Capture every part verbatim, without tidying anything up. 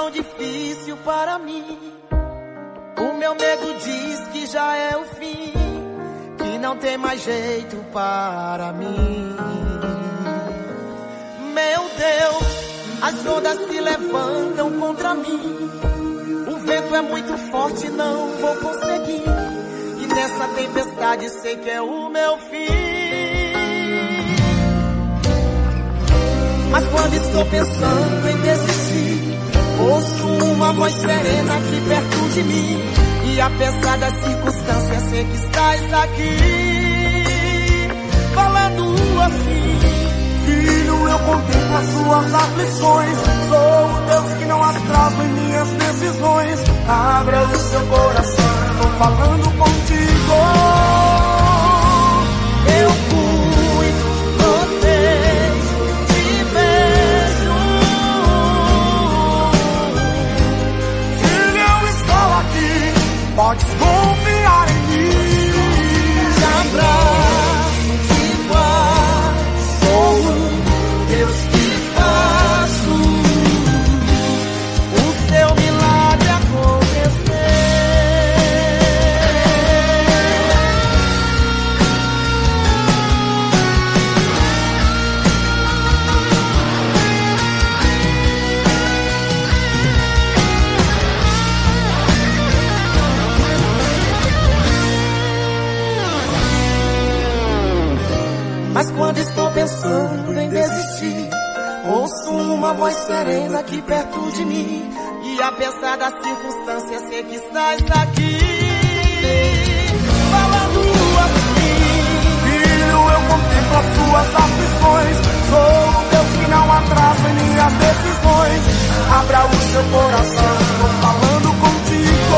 tão difícil para mim. O meu medo diz que já é o fim, que não tem mais jeito para mim. Meu Deus, as ondas se levantam contra mim. O vento é muito forte, não vou conseguir. E nessa tempestade sei que é o meu fim. Mas quando estou pensando em desistir, ouço uma voz serena aqui perto de mim. E apesar das circunstâncias sei que estás aqui, falando assim: filho, eu contemplo as suas aflições. Sou o Deus que não atraso em minhas decisões. Abra o seu coração, estou falando contigo. Eu cuido, protejo, te vejo. Filho, eu estou aqui, podes confiar em mim. Te abraço, te guardo, sou o Deus que faço o seu milagre acontecer. Mas quando estou pensando em desistir, ouço uma voz serena aqui perto de mim. E apesar das circunstâncias sei que estás aqui, falando assim: filho, eu contemplo as suas aflições. Sou o Deus que não atrasa em minhas decisões. Abra o seu coração, estou falando contigo.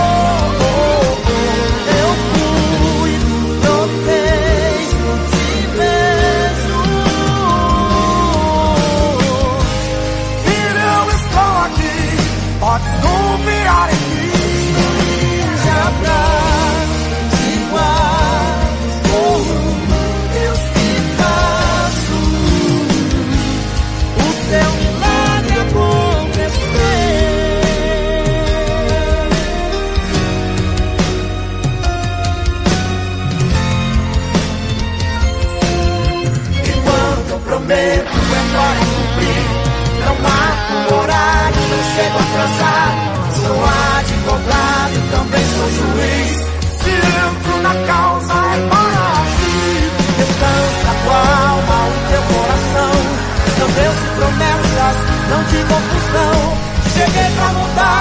Eu cuido, protejo, te vejo. Filho, eu estou aqui, pode confiar em mim. Te abraço, te guardo, sou o Deus que faço o seu milagre acontecer. Enquanto eu prometo, é hora de cumprir. Não marco horário, não chego atrasado. Sou advogado, também sou juiz. Se entro na causa é para agir. Descansa a tua alma, o teu coração. São Deus e promessas, não de confusão. Cheguei pra mudar